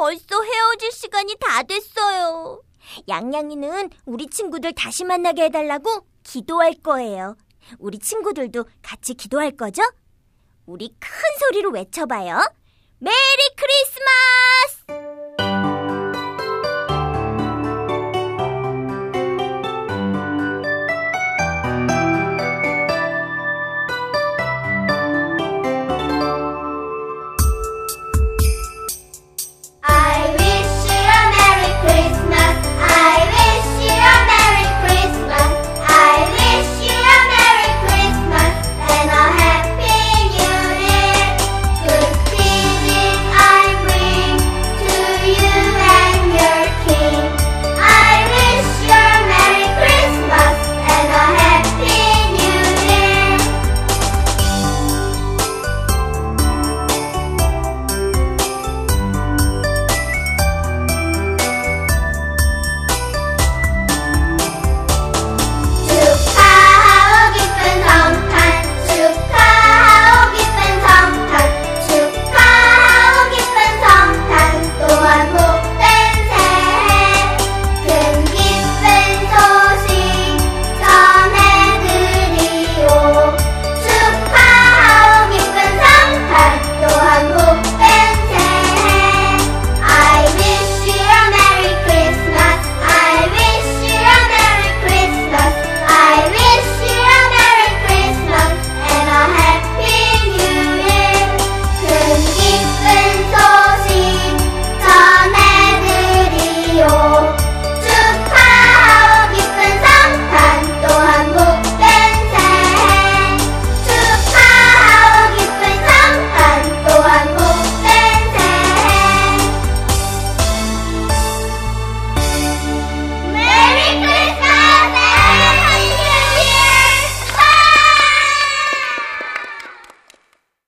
벌써 헤어질 시간이 다 됐어요. 양양이는 우리 친구들 다시 만나게 해달라고 기도할 거예요. 우리 친구들도 같이 기도할 거죠? 우리 큰 소리로 외쳐봐요. 메리